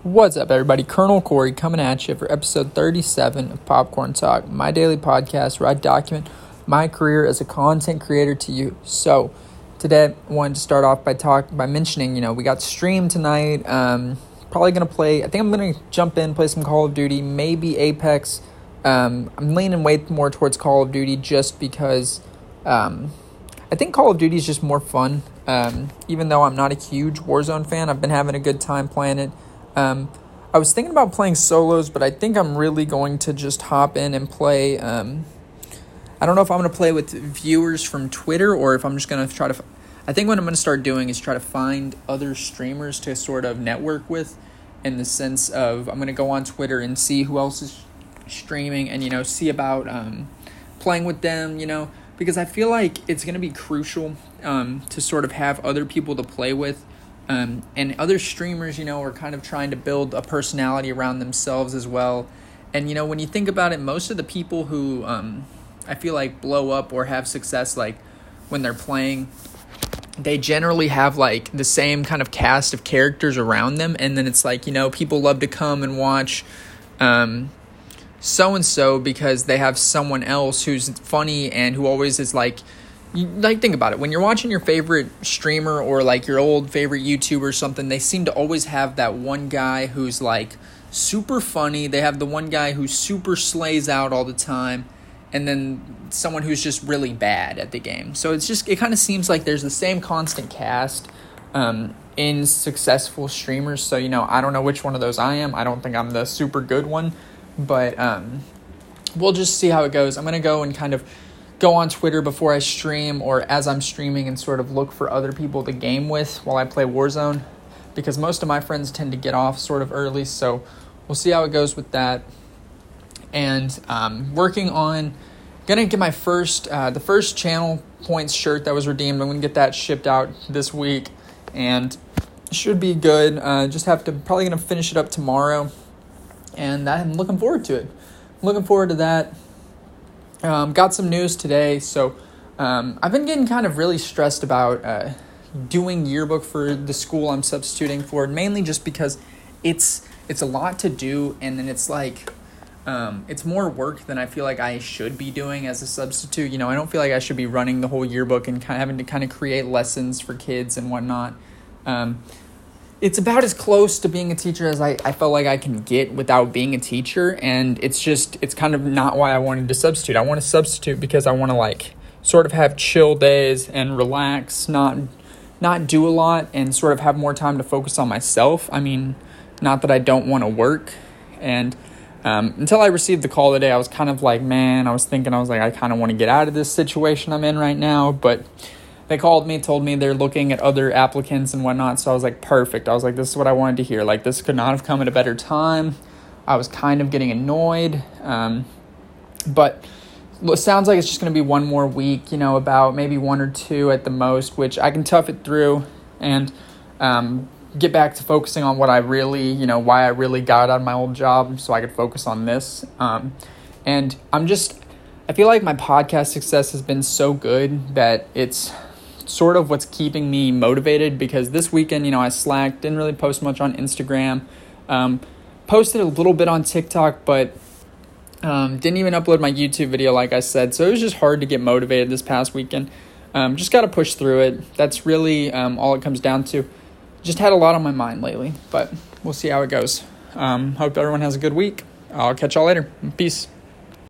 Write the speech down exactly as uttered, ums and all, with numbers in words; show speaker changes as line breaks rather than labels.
What's up, everybody? Colonel Corey coming at you for episode thirty-seven of Popcorn Talk, my daily podcast where I document my career as a content creator to you. So today I wanted to start off by talk by mentioning, you know, we got stream tonight. Um, probably going to play, I think I'm going to jump in, play some Call of Duty, maybe Apex. Um, I'm leaning way more towards Call of Duty just because um, I think Call of Duty is just more fun. Um, even though I'm not a huge Warzone fan, I've been having a good time playing it. Um, I was thinking about playing solos, but I think I'm really going to just hop in and play. Um, I don't know if I'm going to play with viewers from Twitter or if I'm just going to try to. I think what I'm going to start doing is try to find other streamers to sort of network with, in the sense of I'm going to go on Twitter and see who else is streaming and, you know, see about um, playing with them, you know, because I feel like it's going to be crucial um, to sort of have other people to play with. Um, and other streamers, you know, are kind of trying to build a personality around themselves as well. And, you know, when you think about it, most of the people who um, I feel like blow up or have success, like when they're playing, they generally have like the same kind of cast of characters around them. And then it's like, you know, people love to come and watch um, so-and-so because they have someone else who's funny and who always is like, You, like, think about it. When you're watching your favorite streamer or, like, your old favorite YouTuber or something, they seem to always have that one guy who's, like, super funny. They have the one guy who super slays out all the time. And then someone who's just really bad at the game. So it's just, it kind of seems like there's the same constant cast um, in successful streamers. So, you know, I don't know which one of those I am. I don't think I'm the super good one. But um, we'll just see how it goes. I'm going to go and kind of go on Twitter before I stream or as I'm streaming and sort of look for other people to game with while I play Warzone, because most of my friends tend to get off sort of early, so we'll see how it goes with that. And um, working on, gonna get my first, uh, the first channel points shirt that was redeemed. I'm gonna get that shipped out this week, and it should be good. Uh, just have to, probably gonna finish it up tomorrow, and I'm looking forward to it. I'm looking forward to that. Um, got some news today, so um, I've been getting kind of really stressed about uh, doing yearbook for the school I'm substituting for, mainly just because it's it's a lot to do, and then it's like um, it's more work than I feel like I should be doing as a substitute. You know, I don't feel like I should be running the whole yearbook and kind of having to kind of create lessons for kids and whatnot. Um, It's about as close to being a teacher as I, I felt like I can get without being a teacher. And it's just, it's kind of not why I wanted to substitute. I want to substitute because I want to like sort of have chill days and relax, not not do a lot, and sort of have more time to focus on myself. I mean, not that I don't want to work. And um, until I received the call today, I was kind of like, man, I was thinking, I was like, I kind of want to get out of this situation I'm in right now. But they called me, told me they're looking at other applicants and whatnot, so I was like, perfect. I was like, this is what I wanted to hear. Like, this could not have come at a better time. I was kind of getting annoyed, um, but it sounds like it's just going to be one more week, you know, about maybe one or two at the most, which I can tough it through and um, get back to focusing on what I really, you know, why I really got out of my old job so I could focus on this. Um, and I'm just, I feel like my podcast success has been so good that it's sort of what's keeping me motivated, because this weekend, you know, I slacked, didn't really post much on Instagram, um, posted a little bit on TikTok, but um, didn't even upload my YouTube video, like I said, so it was just hard to get motivated this past weekend. Um, just got to push through it. That's really um, all it comes down to. Just had a lot on my mind lately, but we'll see how it goes. Um, hope everyone has a good week. I'll catch y'all later. Peace.